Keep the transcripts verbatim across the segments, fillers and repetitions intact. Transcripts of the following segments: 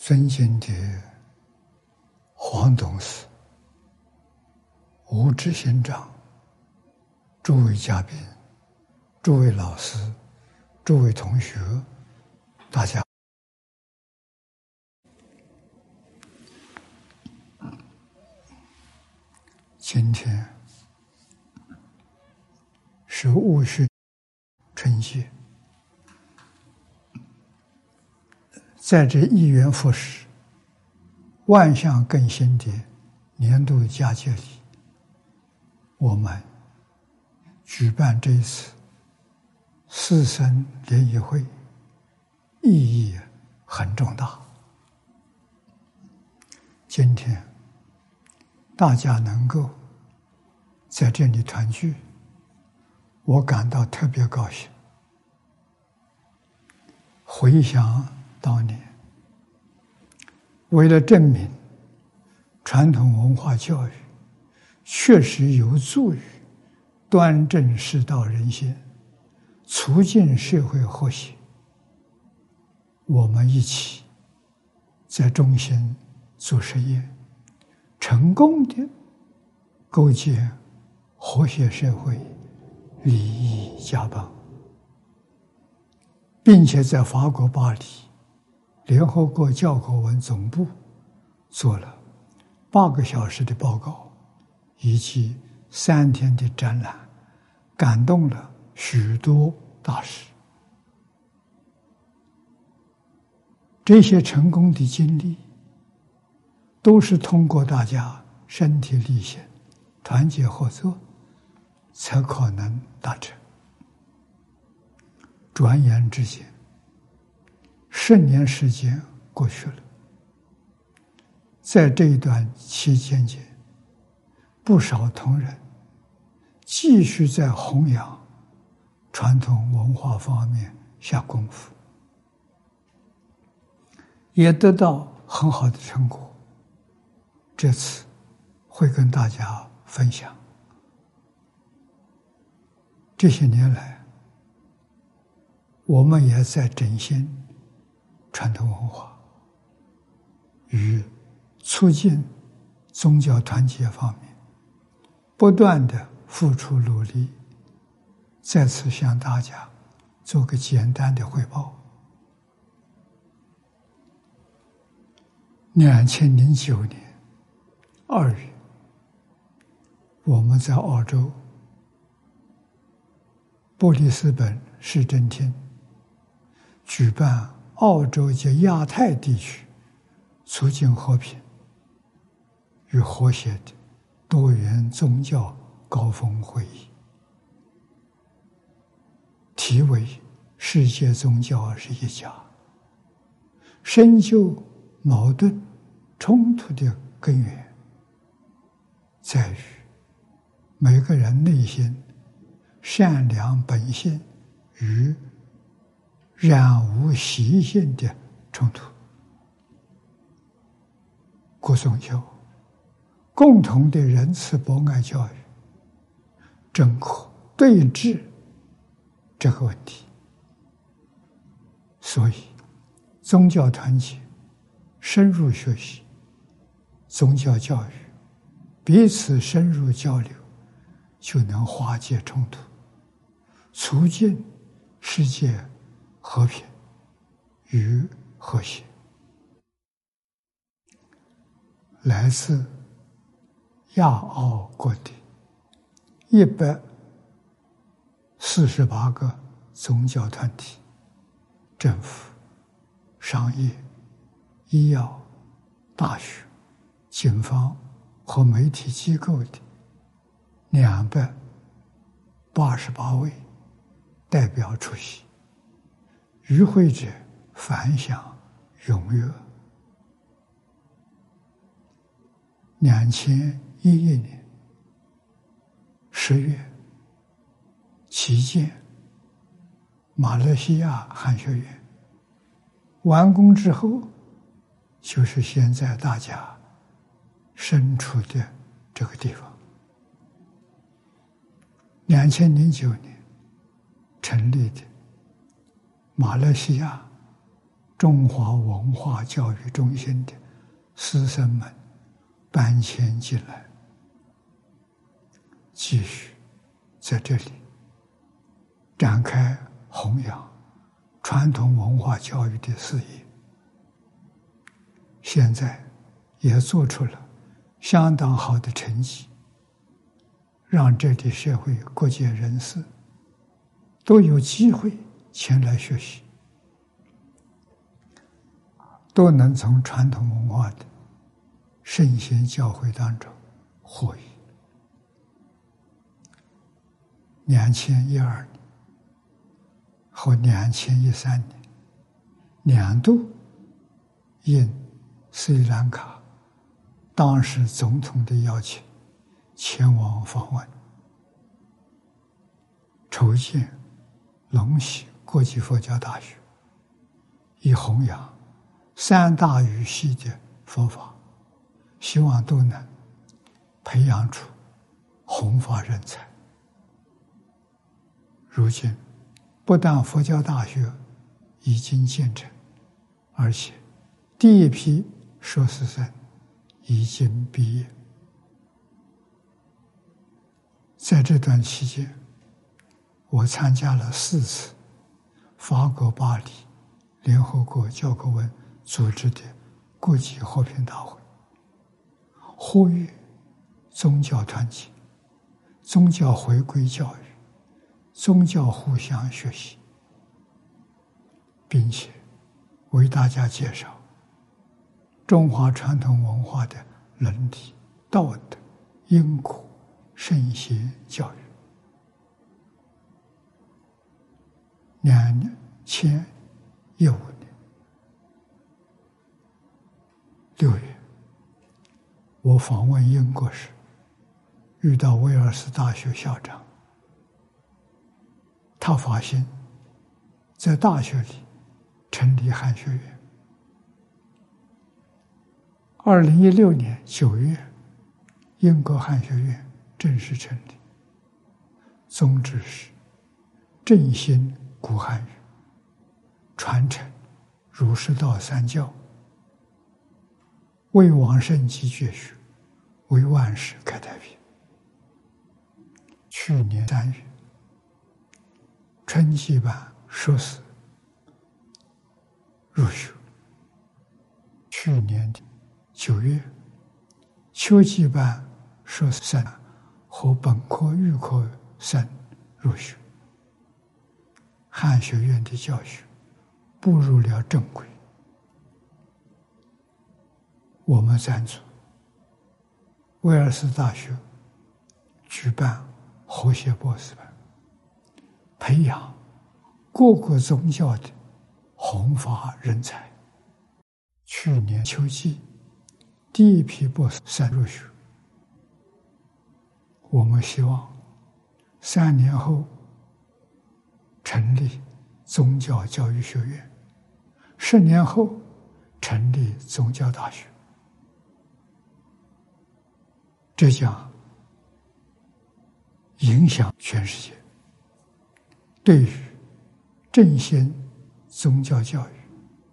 尊敬的黄董事、吴执行长、诸位嘉宾、诸位老师、诸位同学，大家今天是戊戌春节，在这一元复始、万象更新的年度佳节里，我们举办这一次四僧联谊会，意义很重大。今天大家能够在这里团聚，我感到特别高兴。回想当年，为了证明传统文化教育确实有助于端正世道人心，促进社会和谐，我们一起在中心做实验，成功的构建和谐社会，利益家邦，并且在法国巴黎联合国教科文总部做了八个小时的报告，以及三天的展览，感动了许多大师。这些成功的经历，都是通过大家身体力行、团结合作，才可能达成。转眼之间，十年时间过去了。在这一段期间间，不少同仁继续在弘扬传统文化方面下功夫，也得到很好的成果。这次会跟大家分享。这些年来，我们也在振兴传统文化与促进宗教团结方面不断的付出努力。再次向大家做个简单的汇报。两千零九年二月，我们在澳洲布里斯本市政厅举办澳洲及亚太地区促进和平与和谐的多元宗教高峰会议，题为“世界宗教是一家”，深究矛盾冲突的根源在于每个人内心善良本性与染污习性的冲突。各宗教共同的仁慈博爱教育，正可对治这个问题。所以宗教团结、深入学习宗教教育，彼此深入交流，就能化解冲突，促进世界和平与和谐。来自亚澳各地一百四十八个宗教团体、政府、商业、医药、大学、警方和媒体机构的两百八十八位代表出席，与会者反响踊跃。两千一一年十月，旗舰马来西亚汉学院完工之后，就是现在大家身处的这个地方。两千零九年成立的马来西亚中华文化教育中心的师生们搬迁进来，继续在这里展开弘扬传统文化教育的事业，现在也做出了相当好的成绩，让这里社会各界人士都有机会前来学习，都能从传统文化的圣贤教诲当中获益。两千一二年和两千一三年两度应斯里兰卡当时总统的邀请前往访问，筹建龙溪国际佛教大学，以弘扬三大语系的佛法，希望都能培养出弘法人才。如今不但佛教大学已经建成，而且第一批硕士生已经毕业。在这段期间，我参加了四次法国巴黎联合国教科文组织的国际和平大会，呼吁宗教团结、宗教回归教育、宗教互相学习，并且为大家介绍中华传统文化的伦理、道德、因果、圣贤教育。两千一五年六月，我访问英国时，遇到威尔斯大学校长，他发现在大学里成立汉学院。二零一六年九月，英国汉学院正式成立，宗旨是振兴古汉语，传承儒释道三教，为往圣继绝学，为万世开太平。去年三月，春季班硕士入学，去年的九月，秋季班硕士生和本科预科生入学，汉学院的教学步入了正轨。我们赞助威尔斯大学举办和谐博士班，培养各个宗教的弘法人才。去年秋季，第一批博士生入学，我们希望三年后成立宗教教育学院，十年后成立宗教大学。这将影响全世界，对于振兴宗教教育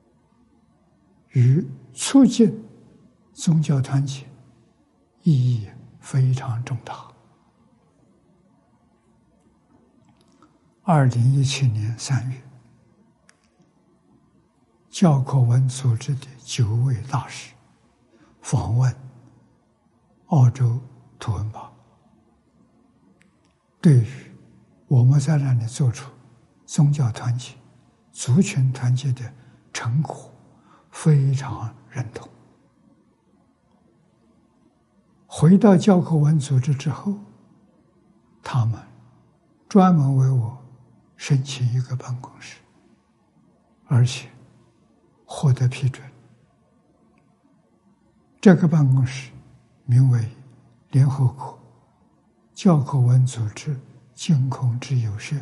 与促进宗教团结意义非常重大。二零一七年三月，教科文组织的九位大使访问澳洲图文堡，对于我们在那里做出宗教团结、族群团结的成果非常认同。回到教科文组织之后，他们专门为我申请一个办公室，而且获得批准。这个办公室名为联合国教科文组织净空之友社。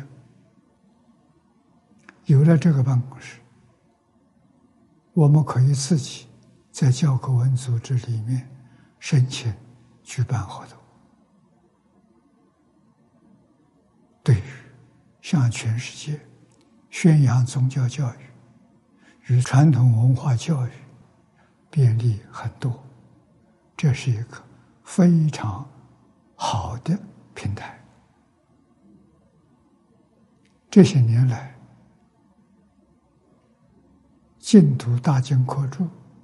有了这个办公室，我们可以自己在教科文组织里面申请举办活动，对于向全世界宣扬宗教教育、 与传统文化教育便利很多，这是一个非常好的平台。这些年来，净土大经课注，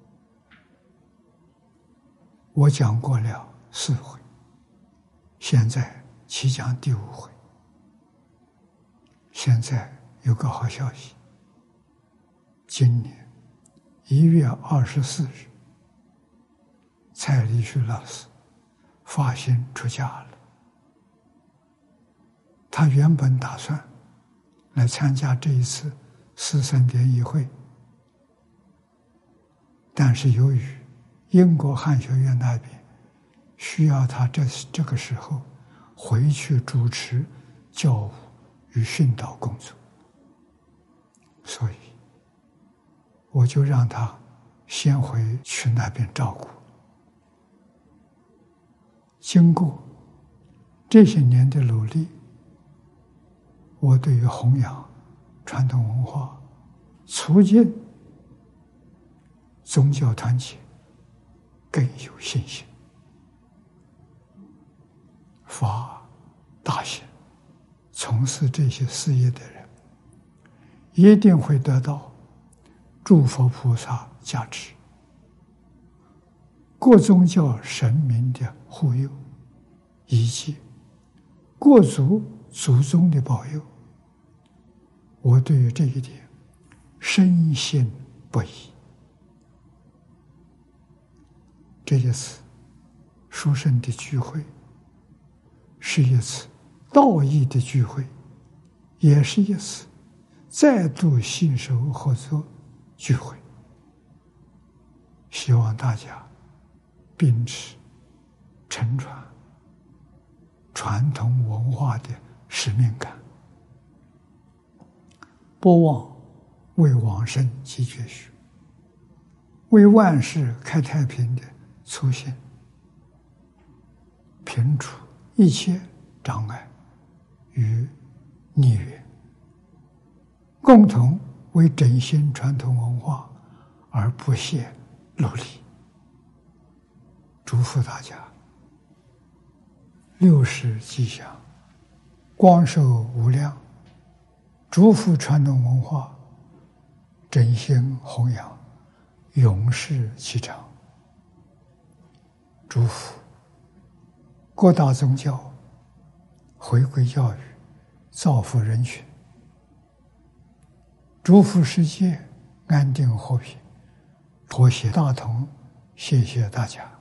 我讲过了四回，现在起讲第五回。现在有个好消息，今年一月二十四日，蔡立旭老师发心出家了。他原本打算来参加这一次四圣典仪会，但是由于英国汉学院那边需要他这这个时候回去主持教务与训导工作，所以我就让他先回去那边照顾。经过这些年的努力，我对于弘扬传统文化、促进宗教团结更有信心。发大心从事这些事业的人，一定会得到诸佛菩萨加持，各宗教神明的护佑，以及各族祖宗的保佑。我对于这一点深信不疑。这一次殊胜的聚会，是一次道义的聚会，也是一次再度携手合作聚会。希望大家秉持承传传统文化的使命感，不忘为往生积绝学，为万世开太平的初心，平除一切障碍与逆缘，共同为振兴传统文化而不懈努力。祝福大家六世吉祥，光寿无量，祝福传统文化振兴弘扬，永世其长。祝福各大宗教回归教育，造福人群，祝福世界安定和平，和谐大同。谢谢大家。